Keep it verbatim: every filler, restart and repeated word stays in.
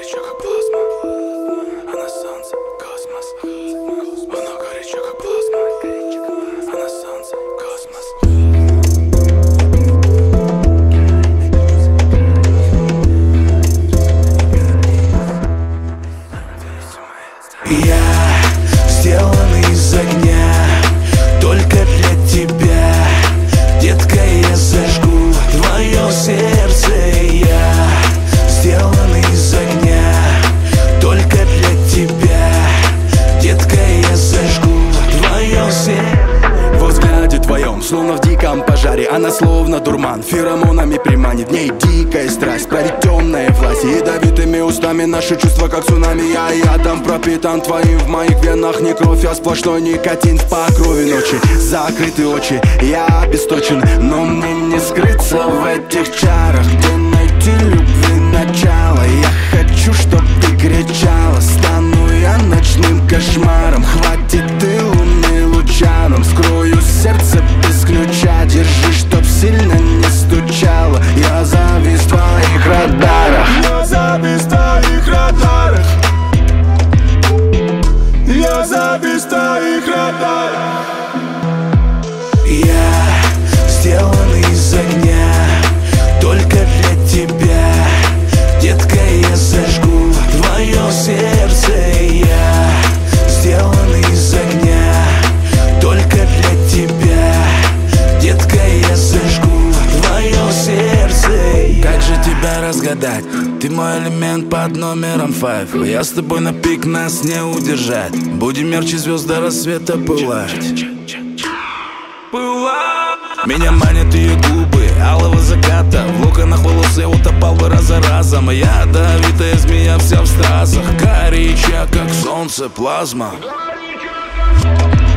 горячо, как плазма. Она солнце, космос. Она горячо, как плазма. Она солнце, космос. Я сделан из огня, только для тебя, детка, я зажгу твое сердце. Я сделан из огня, только для тебя, детка, я зажгу твое сердце. Во взгляде твоем, словно в диком пожаре, она словно дурман, феромонами приманит. В ней дикая страсть, правит темная власть. Ядовитыми устами наши чувства, как цунами. Я ядом пропитан твоим, в моих венах не кровь, а сплошной никотин в покрове ночи. Закрыты очи, я обесточен, но мне не скрыться в этих чарах. Где найти любви начало? Я хочу, чтоб ты кричала. Стану я ночным кошмаром, хватит ты луны лучаном. Скрою сердце без ключа, держи, чтоб сильно не стучало. Я завис в твоих радарах. Я завис в твоих радарах. Я завис в твоих радарах. Я сделан из огня, только для тебя, детка, я зажгу твое сердце. Я сделан из огня, только для тебя, детка, я зажгу твое сердце. Как же тебя разгадать? Ты мой элемент под номером пять. Я с тобой на пик, нас не удержать. Будем ярче звезд до рассвета пылать. Меня манят ее губы алого заката. В локонах волос я утопал бы раз за разом. Ядовитая змея вся в стразах, горячая, как солнце, плазма.